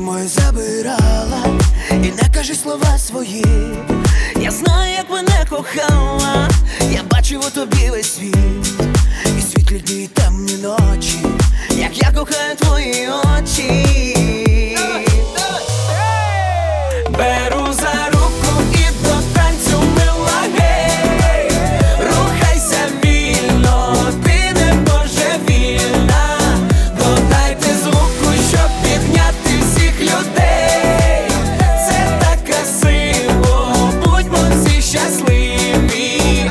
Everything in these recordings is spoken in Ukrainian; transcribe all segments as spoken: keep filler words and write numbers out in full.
мої забирала, і не кажи слова свої. Я знаю, як мене кохала, я бачив у тобі весь світ. І світлі дні, і темні ночі, як я кохаю твої очі. Беру за руку і до танцю, мила, гей. Рухайся вільно, ти не божевільна. Додайте звуку, щоб підняти всіх людей. Це так красиво, будьмо всі щасливі.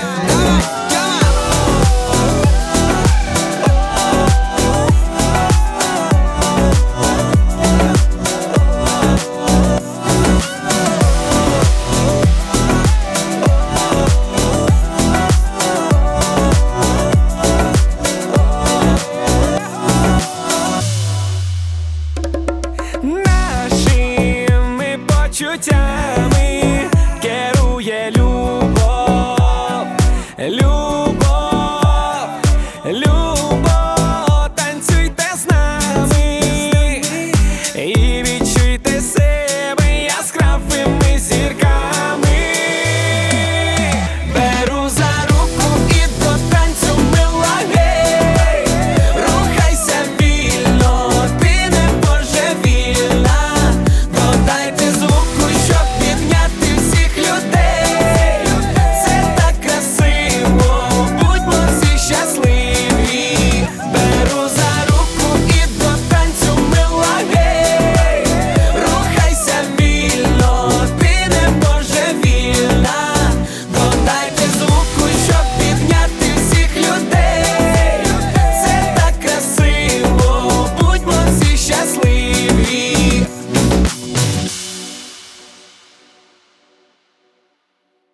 Нашими почуттями